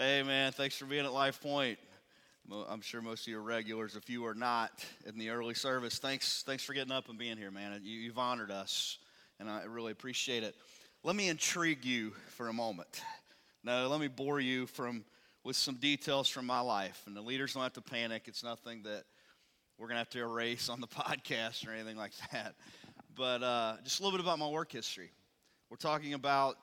Hey, man, thanks for being at Life Point. I'm sure most of you are regulars. If you are not in the early service, thanks for getting up and being here, man. You've honored us, and I really appreciate it. Let me intrigue you for a moment. No, let me bore you with some details from my life. And the leaders don't have to panic. It's nothing that we're going to have to erase on the podcast or anything like that. But just a little bit about my work history. We're talking about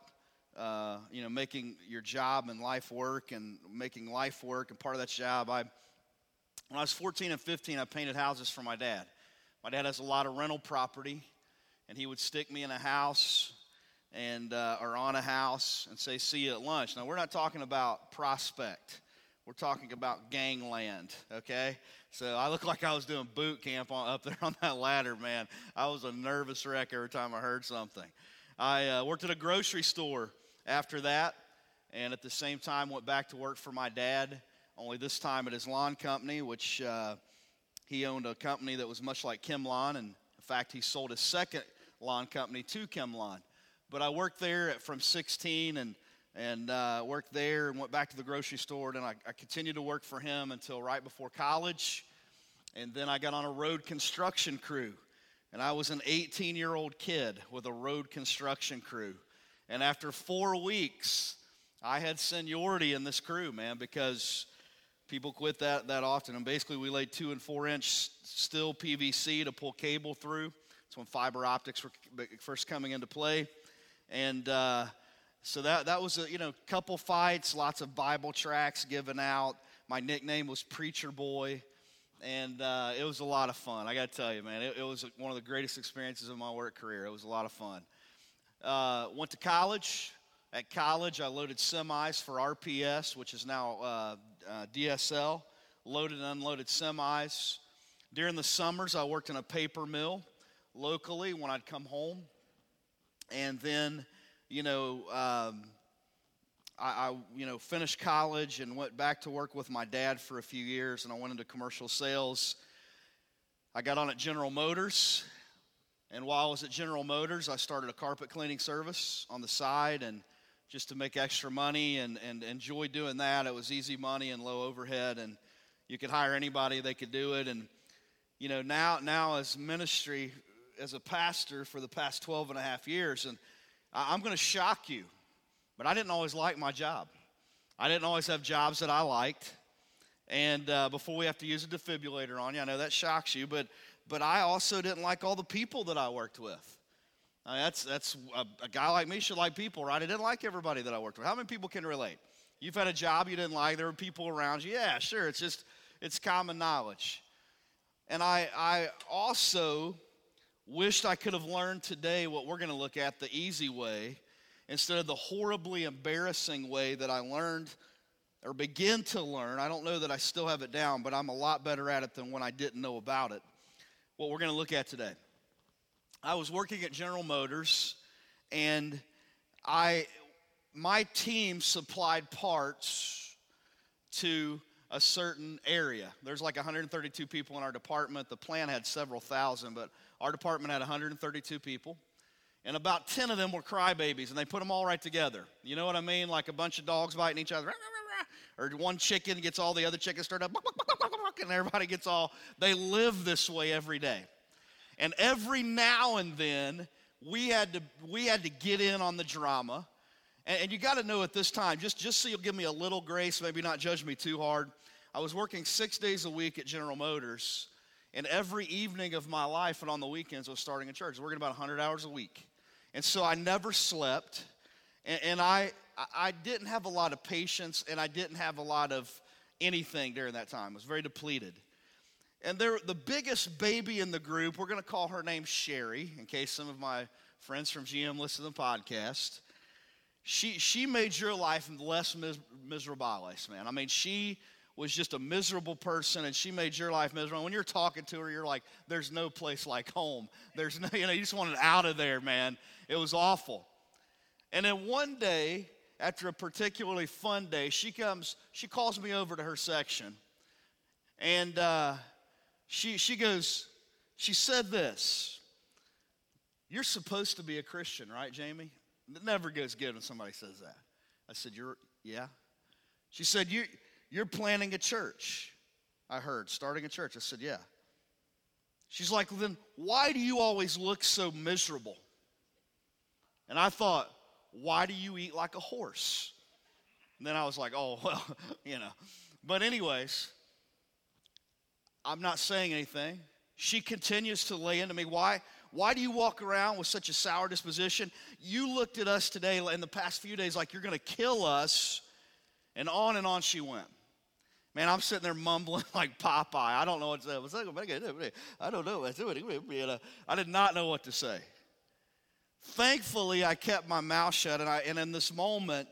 making your job and life work, and making life work. And part of that job, when I was 14 and 15, I painted houses for my dad. My dad has a lot of rental property, and he would stick me in a house or on a house and say, "See you at lunch." Now, we're not talking about Prospect. We're talking about gangland, okay? So I look like I was doing boot camp up there on that ladder, man. I was a nervous wreck every time I heard something. I worked at a grocery store after that, and at the same time went back to work for my dad, only this time at his lawn company, which he owned a company that was much like ChemLawn, and in fact, he sold his second lawn company to ChemLawn. But I worked there from 16 and worked there and went back to the grocery store, and I continued to work for him until right before college, and then I got on a road construction crew. And I was an 18-year-old kid with a road construction crew. And after 4 weeks, I had seniority in this crew, man, because people quit that often. And basically, we laid 2 and 4 inch steel PVC to pull cable through. It's when fiber optics were first coming into play. And so that was a couple fights, lots of Bible tracts given out. My nickname was Preacher Boy. And it was a lot of fun. I got to tell you, man, it was one of the greatest experiences of my work career. It was a lot of fun. Went to college. At college, I loaded semis for RPS, which is now DSL, loaded and unloaded semis. During the summers, I worked in a paper mill locally when I'd come home. And then, I finished college and went back to work with my dad for a few years, and I went into commercial sales. I got on at General Motors, and while I was at General Motors, I started a carpet cleaning service on the side, and just to make extra money and enjoy doing that. It was easy money and low overhead, and you could hire anybody, they could do it. And now as ministry, as a pastor for the past 12 and a half years, and I'm going to shock you, but I didn't always like my job. I didn't always have jobs that I liked. And before we have to use a defibrillator on you, I know that shocks you, but I also didn't like all the people that I worked with. I mean, that's a guy like me should like people, right? I didn't like everybody that I worked with. How many people can relate? You've had a job you didn't like. There were people around you. Yeah, sure. It's common knowledge. And I also wished I could have learned today what we're going to look at, the easy way, instead of the horribly embarrassing way that I learned or begin to learn. I don't know that I still have it down, but I'm a lot better at it than when I didn't know about it. What we're going to look at today. I was working at General Motors, and my team supplied parts to a certain area. There's like 132 people in our department. The plant had several thousand, but our department had 132 people. And about 10 of them were crybabies, and they put them all right together. You know what I mean? Like a bunch of dogs biting each other. Or one chicken gets all the other chickens stirred up, and everybody gets all. They live this way every day. And every now and then, we had to get in on the drama. And you got to know at this time, just so you'll give me a little grace, maybe not judge me too hard. I was working 6 days a week at General Motors, and every evening of my life and on the weekends I was starting a church. I was working about 100 hours a week. And so I never slept, and I didn't have a lot of patience, and I didn't have a lot of anything during that time. I was very depleted. And the biggest baby in the group, we're going to call her name Sherry, in case some of my friends from GM listen to the podcast. She made your life less miserable, man. I mean, she was just a miserable person, and she made your life miserable. When you're talking to her, you're like, there's no place like home. There's no, you just wanted out of there, man. It was awful. And then one day, after a particularly fun day, she calls me over to her section, and she said this: "You're supposed to be a Christian, right, Jamie?" It never goes good when somebody says that. I said, Yeah. She said, you're planning a church. I heard, starting a church. I said, yeah. She's like, well, then why do you always look so miserable? And I thought, why do you eat like a horse? And then I was like, oh, well, But anyways, I'm not saying anything. She continues to lay into me. Why do you walk around with such a sour disposition? You looked at us today in the past few days like you're going to kill us. And on she went. Man, I'm sitting there mumbling like Popeye. I don't know what to say. I don't know. I did not know what to say. Thankfully, I kept my mouth shut, and in this moment,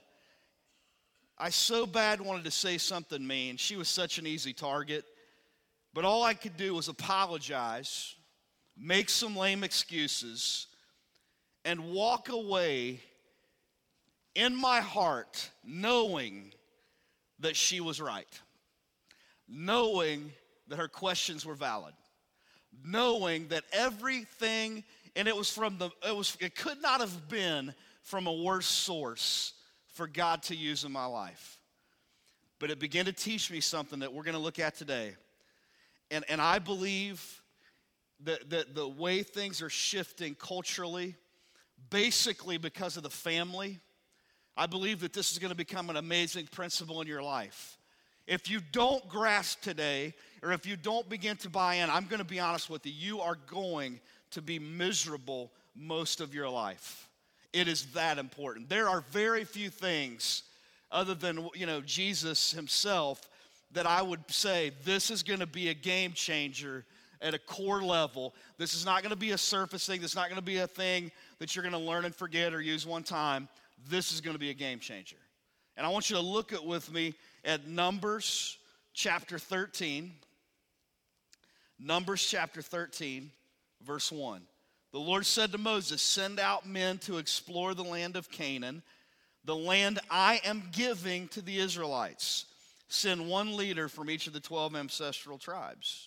I so bad wanted to say something mean. She was such an easy target. But all I could do was apologize, make some lame excuses, and walk away in my heart knowing that she was right. Knowing that her questions were valid. Knowing that everything, and it could not have been from a worse source for God to use in my life. But it began to teach me something that we're going to look at today. And I believe that the way things are shifting culturally, basically because of the family, I believe that this is going to become an amazing principle in your life. If you don't grasp today, or if you don't begin to buy in, I'm going to be honest with you, you are going to be miserable most of your life. It is that important. There are very few things other than, Jesus himself that I would say this is going to be a game changer at a core level. This is not going to be a surface thing. This is not going to be a thing that you're going to learn and forget or use one time. This is going to be a game changer. And I want you to look with me at Numbers chapter 13. Numbers chapter 13, verse 1. The Lord said to Moses, send out men to explore the land of Canaan, the land I am giving to the Israelites. Send one leader from each of the 12 ancestral tribes.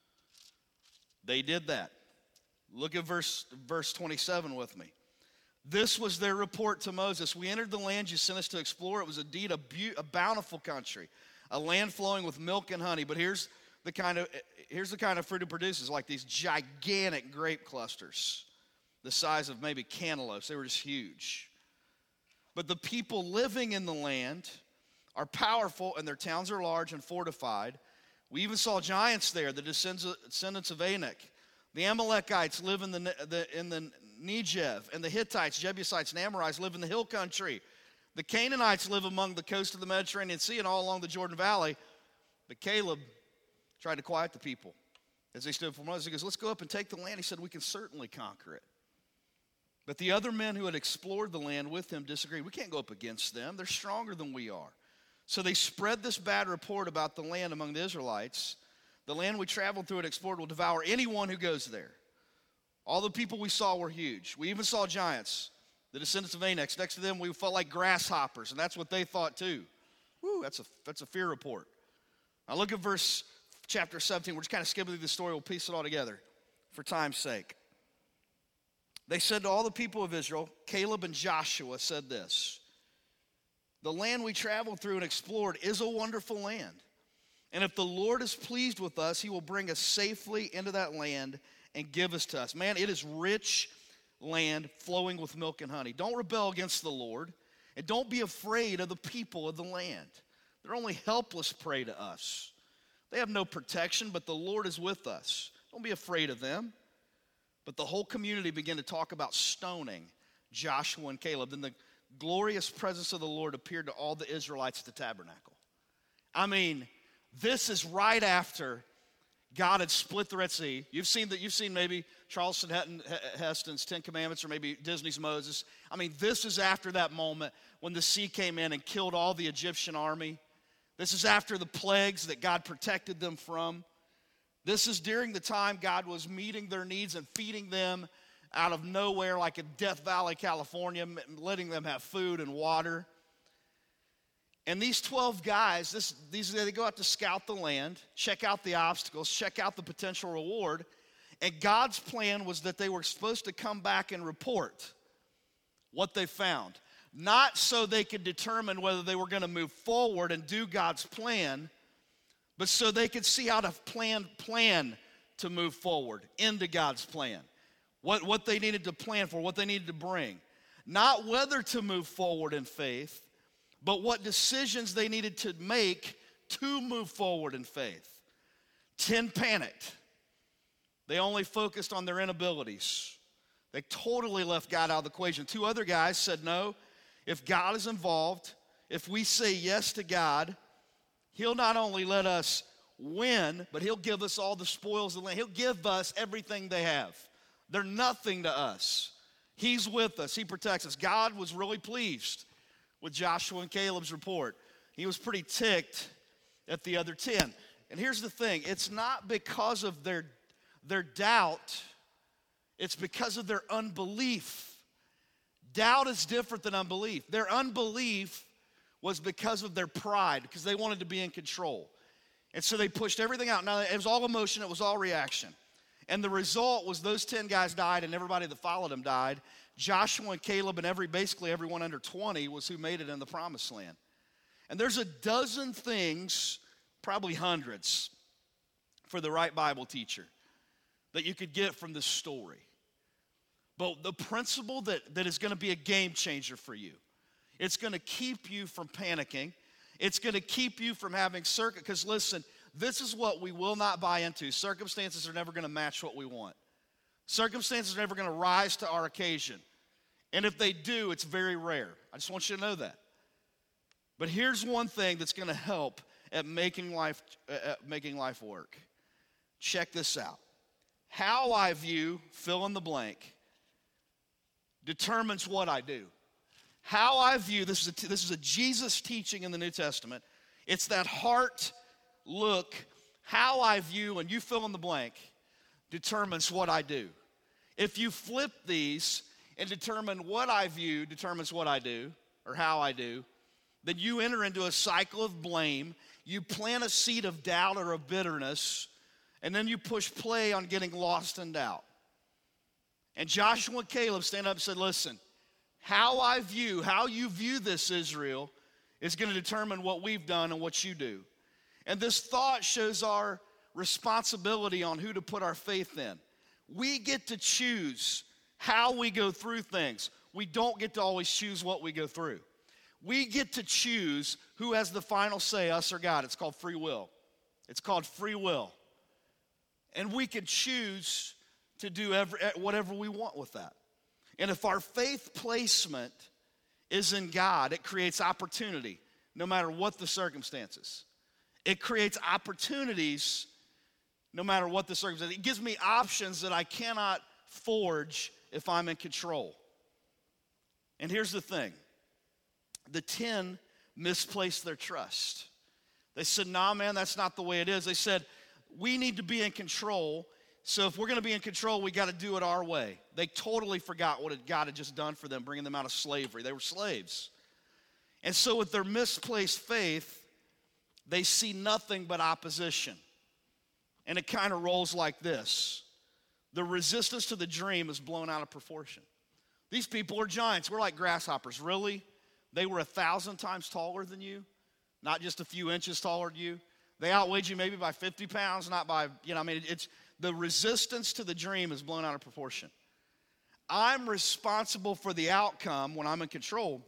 They did that. Look at verse 27 with me. This was their report to Moses. We entered the land you sent us to explore. It was indeed a bountiful country, a land flowing with milk and honey. But here's the kind of fruit it produces, like these gigantic grape clusters, the size of maybe cantaloupes. They were just huge. But the people living in the land are powerful, and their towns are large and fortified. We even saw giants there, the descendants of Anak. The Amalekites live in the Negev, and the Hittites, Jebusites, and Amorites live in the hill country. The Canaanites live among the coast of the Mediterranean Sea and all along the Jordan Valley. But Caleb tried to quiet the people as they stood before Moses. He goes, let's go up and take the land. He said, we can certainly conquer it. But the other men who had explored the land with him disagreed. We can't go up against them. They're stronger than we are. So they spread this bad report about the land among the Israelites. The land we traveled through and explored will devour anyone who goes there. All the people we saw were huge. We even saw giants, the descendants of Anak. Next to them, we felt like grasshoppers, and that's what they thought too. Woo, that's a fear report. Now look at chapter 17. We're just kind of skipping through the story. We'll piece it all together for time's sake. They said to all the people of Israel, Caleb and Joshua said this, the land we traveled through and explored is a wonderful land. And if the Lord is pleased with us, he will bring us safely into that land and give us to us. Man, it is rich land flowing with milk and honey. Don't rebel against the Lord, and don't be afraid of the people of the land. They're only helpless prey to us. They have no protection, but the Lord is with us. Don't be afraid of them. But the whole community began to talk about stoning Joshua and Caleb. Then the glorious presence of the Lord appeared to all the Israelites at the tabernacle. I mean, this is right after God had split the Red Sea. You've seen maybe Charleston Heston's 10 Commandments or maybe Disney's Moses. I mean, this is after that moment when the sea came in and killed all the Egyptian army. This is after the plagues that God protected them from. This is during the time God was meeting their needs and feeding them out of nowhere, like in Death Valley, California, letting them have food and water. And these 12 guys, they go out to scout the land, check out the obstacles, check out the potential reward. And God's plan was that they were supposed to come back and report what they found. not so they could determine whether they were going to move forward and do God's plan, but so they could see how to plan to move forward into God's plan. What they needed to plan for, what they needed to bring. Not whether to move forward in faith, but what decisions they needed to make to move forward in faith. 10 panicked. They only focused on their inabilities. They totally left God out of the equation. 2 other guys said, no, if God is involved, if we say yes to God, he'll not only let us win, but he'll give us all the spoils of the land. He'll give us everything they have. They're nothing to us. He's with us. He protects us. God was really pleased with Joshua and Caleb's report. He was pretty ticked at the other 10. And here's the thing. It's not because of their doubt. It's because of their unbelief. Doubt is different than unbelief. Their unbelief was because of their pride, because they wanted to be in control. And so they pushed everything out. Now, it was all emotion. It was all reaction. And the result was those 10 guys died, and everybody that followed them died. Joshua and Caleb and basically everyone under 20 was who made it in the promised land. And there's a dozen things, probably hundreds, for the right Bible teacher that you could get from this story. But the principle that is going to be a game changer for you, it's going to keep you from panicking. It's going to keep you from having because listen, this is what we will not buy into. Circumstances are never going to match what we want. Circumstances are never going to rise to our occasion. And if they do, it's very rare. I just want you to know that. But here's one thing that's going to help at making life work. Check this out. How I view, fill in the blank, determines what I do. How I view, this is a Jesus teaching in the New Testament. It's that heart look. How I view, and you fill in the blank, determines what I do. If you flip these and determine what I view determines what I do, or how I do, then you enter into a cycle of blame. You plant a seed of doubt or of bitterness, and then you push play on getting lost in doubt. And Joshua and Caleb stand up and said, listen, how you view this, Israel, is going to determine what we've done and what you do. And this thought shows our responsibility on who to put our faith in. We get to choose how we go through things. We don't get to always choose what we go through. We get to choose who has the final say, us or God. It's called free will. It's called free will. And we can choose to do whatever we want with that. And if our faith placement is in God, it creates opportunity, no matter what the circumstances. It creates opportunities, no matter what the circumstances. It gives me options that I cannot forge if I'm in control. And here's the thing. The 10 misplaced their trust. They said, nah, man, that's not the way it is. They said, we need to be in control. So if we're going to be in control, we got to do it our way. They totally forgot what God had just done for them, bringing them out of slavery. They were slaves. And so with their misplaced faith, they see nothing but opposition. And it kind of rolls like this. The resistance to the dream is blown out of proportion. These people are giants. We're like grasshoppers. Really? They were 1,000 times taller than you, not just a few inches taller than you. They outweighed you maybe by 50 pounds, not by, it's the resistance to the dream is blown out of proportion. I'm responsible for the outcome when I'm in control.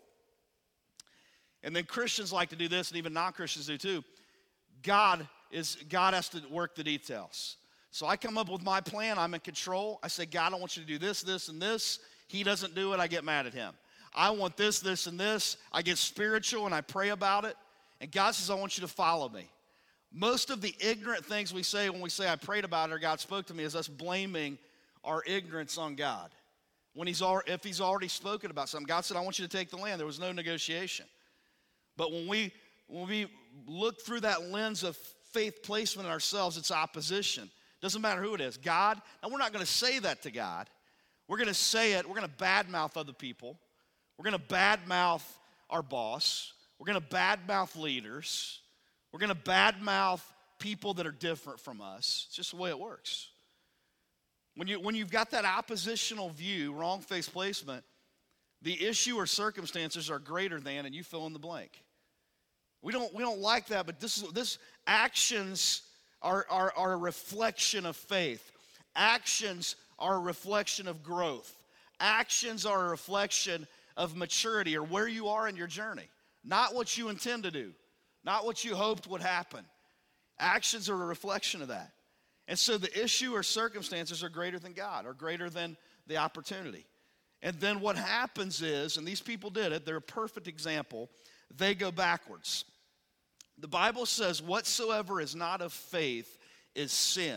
And then Christians like to do this, and even non-Christians do too. God has to work the details. So I come up with my plan, I'm in control. I say, God, I want you to do this, this, and this. He doesn't do it, I get mad at him. I want this, this, and this. I get spiritual and I pray about it. And God says, I want you to follow me. Most of the ignorant things we say when we say I prayed about it or God spoke to me is us blaming our ignorance on God. If he's already spoken about something, God said, I want you to take the land. There was no negotiation. But when we look through that lens of faith placement in ourselves, it's opposition. Doesn't matter who it is. God, and we're not going to say that to God. We're going to say it. We're going to badmouth other people. We're going to badmouth our boss. We're going to badmouth leaders. We're going to badmouth people that are different from us. It's just the way it works. When you've got that oppositional view, wrong faith placement, The issue or circumstances are greater than, and you fill in the blank. We don't like that, but this actions are a reflection of faith. Actions are a reflection of growth. Actions are a reflection of maturity or where you are in your journey. Not what you intend to do, not what you hoped would happen. Actions are a reflection of that. And so the issue or circumstances are greater than God, or greater than the opportunity. And then what happens is, and these people did it, they're a perfect example, they go backwards. The Bible says, whatsoever is not of faith is sin.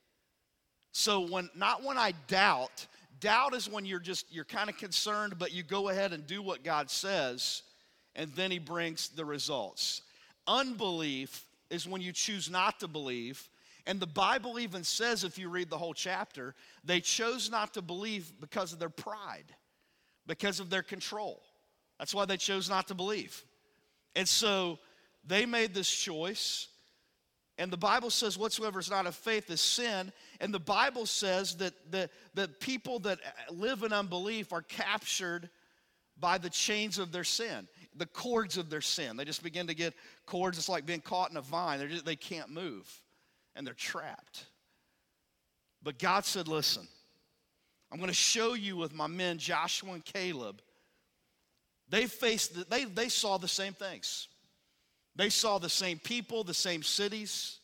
So when I doubt is when you're kind of concerned, but you go ahead and do what God says, and then he brings the results. Unbelief is when you choose not to believe, and the Bible even says, if you read the whole chapter, they chose not to believe because of their pride, because of their control. That's why they chose not to believe. And so they made this choice, and the Bible says whatsoever is not of faith is sin, and the Bible says that people that live in unbelief are captured by the chains of their sin, the cords of their sin. They just begin to get cords. It's like being caught in a vine. They can't move, and they're trapped. But God said, listen, I'm going to show you with my men Joshua and Caleb. They saw the same things. They saw the same people, the same cities,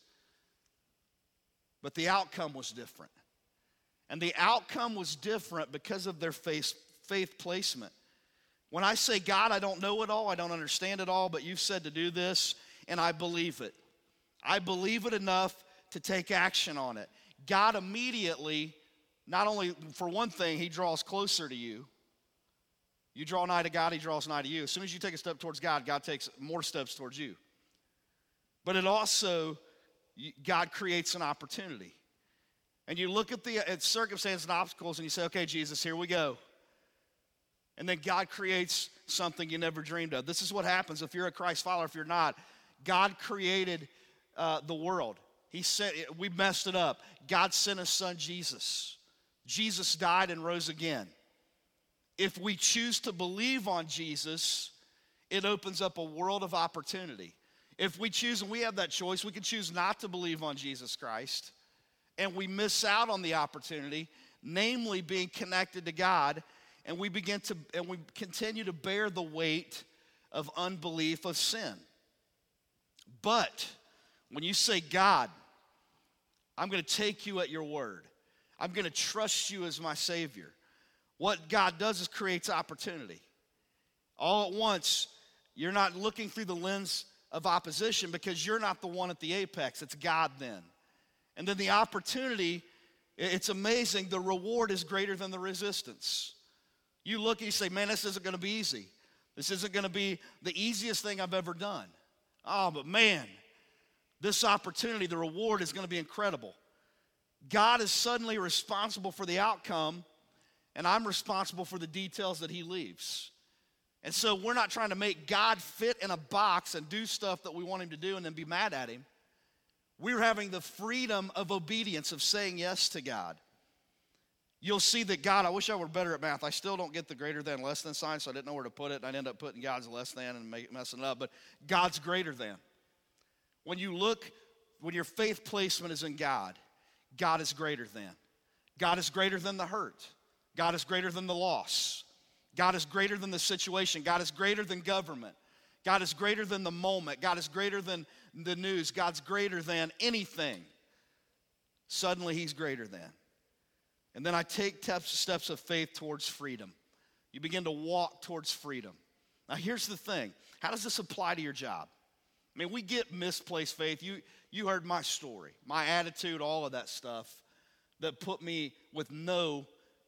but the outcome was different. And the outcome was different because of their faith placement. When I say, God, I don't know it all, I don't understand it all, but you've said to do this, and I believe it. I believe it enough to take action on it. God immediately, not only, for one thing, he draws closer to you. You draw nigh to God, he draws nigh to you. As soon as you take a step towards God, God takes more steps towards you. But it also, God creates an opportunity. And you look at circumstances and obstacles and you say, okay, Jesus, here we go. And then God creates something you never dreamed of. This is what happens if you're a Christ follower, if you're not. God created the world. He said, we messed it up. God sent his son Jesus. Jesus died and rose again. If we choose to believe on Jesus, it opens up a world of opportunity. If we choose, and we have that choice, we can choose not to believe on Jesus Christ, and we miss out on the opportunity, namely being connected to God, and we continue to bear the weight of unbelief, of sin. But when you say, God, I'm going to take you at your word, I'm going to trust you as my Savior, what God does is creates opportunity. All at once, you're not looking through the lens of opposition because you're not the one at the apex. It's God then. And then the opportunity, it's amazing. The reward is greater than the resistance. You look and you say, man, this isn't going to be easy. This isn't going to be the easiest thing I've ever done. Oh, but man, this opportunity, the reward is going to be incredible. God is suddenly responsible for the outcome, and I'm responsible for the details that he leaves. And so we're not trying to make God fit in a box and do stuff that we want him to do and then be mad at him. We're having the freedom of obedience, of saying yes to God. You'll see that God, I wish I were better at math. I still don't get the greater than, less than sign, so I didn't know where to put it. And I'd end up putting God's less than and messing it up. But God's greater than. When your faith placement is in God, God is greater than. God is greater than the hurt. God is greater than the loss. God is greater than the situation. God is greater than government. God is greater than the moment. God is greater than the news. God's greater than anything. Suddenly he's greater than. And then I take steps of faith towards freedom. You begin to walk towards freedom. Now here's the thing. How does this apply to your job? I mean, we get misplaced faith. You heard my story, my attitude, all of that stuff that put me with no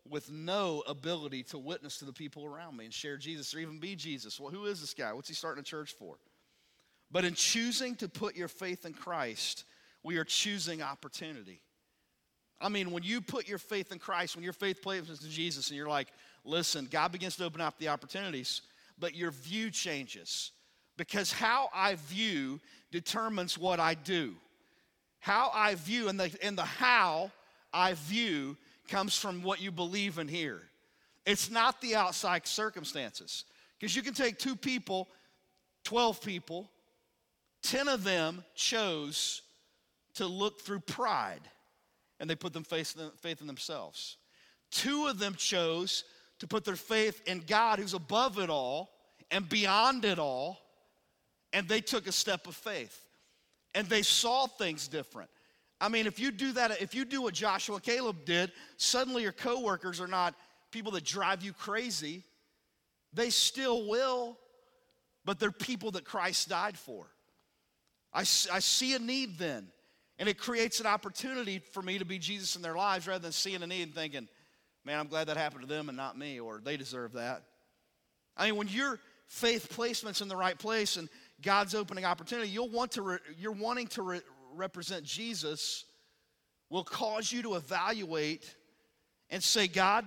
ability to witness to the people around me and share Jesus or even be Jesus. Well, who is this guy? What's he starting a church for? But in choosing to put your faith in Christ, we are choosing opportunity. I mean, when you put your faith in Christ, when your faith places in Jesus and you're like, listen, God begins to open up the opportunities, but your view changes. Because how I view determines what I do. How I view and the how I view comes from what you believe in here. It's not the outside circumstances. Because you can take 2 people, 12 people, 10 of them chose to look through pride, and they put them faith in themselves. 2 of them chose to put their faith in God, who's above it all and beyond it all, and they took a step of faith. And they saw things different. I mean, if you do that, if you do what Joshua and Caleb did, suddenly your coworkers are not people that drive you crazy. They still will, but they're people that Christ died for. I see a need then, and it creates an opportunity for me to be Jesus in their lives rather than seeing a need and thinking, man, I'm glad that happened to them and not me, or they deserve that. I mean, when your faith placement's in the right place and God's opening opportunity, you're wanting to represent Jesus will cause you to evaluate and say, God,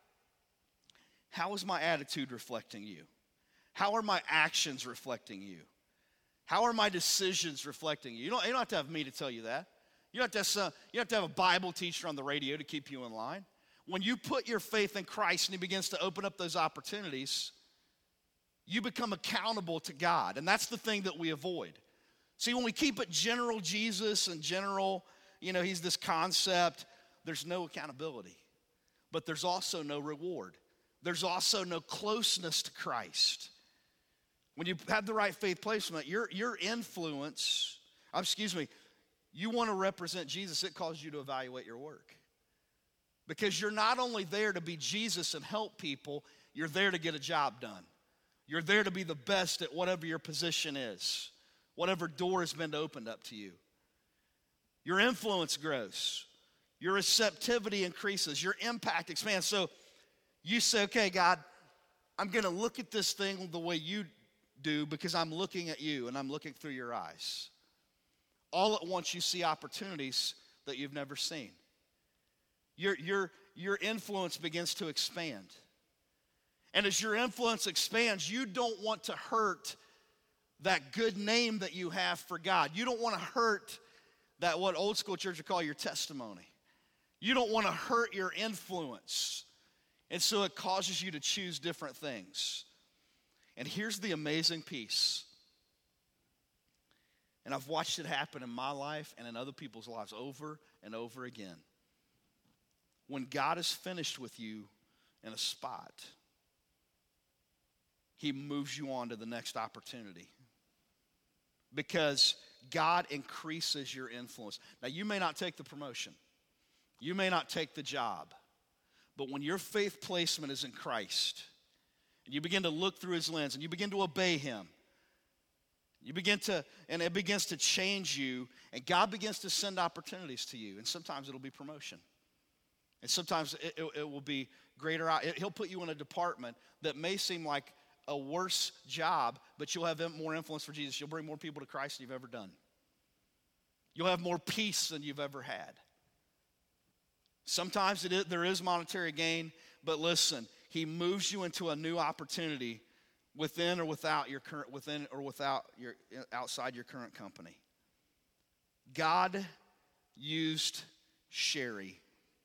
how is my attitude reflecting you? How are my actions reflecting you? How are my decisions reflecting you? You don't have to have me to tell you that. You don't have to have a Bible teacher on the radio to keep you in line. When you put your faith in Christ and he begins to open up those opportunities, you become accountable to God. And that's the thing that we avoid. See, when we keep it general Jesus and general, he's this concept, there's no accountability. But there's also no reward. There's also no closeness to Christ. When you have the right faith placement, your influence, you want to represent Jesus, it calls you to evaluate your work. Because you're not only there to be Jesus and help people, you're there to get a job done. You're there to be the best at whatever your position is, whatever door has been opened up to you. Your influence grows. Your receptivity increases. Your impact expands. So you say, okay, God, I'm going to look at this thing the way you do because I'm looking at you and I'm looking through your eyes. All at once you see opportunities that you've never seen. Your influence begins to expand. And as your influence expands, you don't want to hurt that good name that you have for God. You don't want to hurt that what old school church would call your testimony. You don't want to hurt your influence. And so it causes you to choose different things. And here's the amazing piece. And I've watched it happen in my life and in other people's lives over and over again. When God is finished with you in a spot, he moves you on to the next opportunity. Because God increases your influence. Now, you may not take the promotion. You may not take the job. But when your faith placement is in Christ, and you begin to look through his lens, and you begin to obey him, and it begins to change you, and God begins to send opportunities to you. And sometimes it'll be promotion. And sometimes it will be greater. He'll put you in a department that may seem like a worse job, but you'll have more influence for Jesus. You'll bring more people to Christ than you've ever done. You'll have more peace than you've ever had. Sometimes there is monetary gain, but listen, he moves you into a new opportunity within or without your current, outside your current company. God used Sherry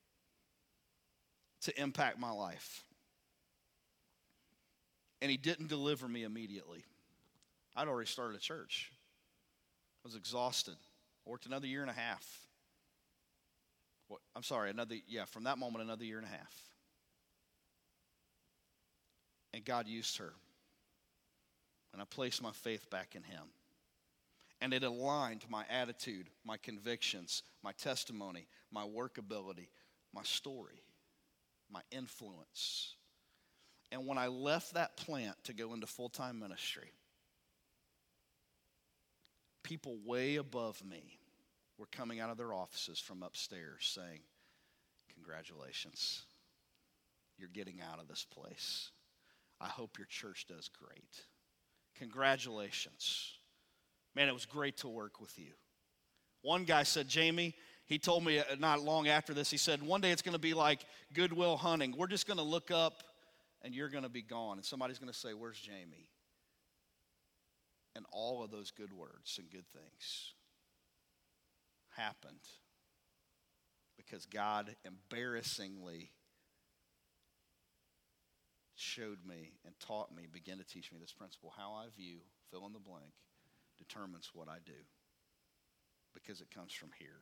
to impact my life. And he didn't deliver me immediately. I'd already started a church. I was exhausted. Worked another year and a half. From that moment, another year and a half. And God used her. And I placed my faith back in him. And it aligned my attitude, my convictions, my testimony, my workability, my story, my influence. And when I left that plant to go into full-time ministry, people way above me were coming out of their offices from upstairs saying, congratulations, you're getting out of this place. I hope your church does great. Congratulations. Man, it was great to work with you. One guy said, Jamie, he told me not long after this, he said, one day it's going to be like Goodwill Hunting. We're just going to look up and you're going to be gone. And somebody's going to say, where's Jamie? And all of those good words and good things happened because God embarrassingly showed me and taught me, began to teach me this principle. How I view, fill in the blank, determines what I do, because it comes from here.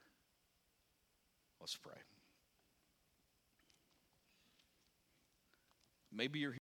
Let's pray. Maybe you're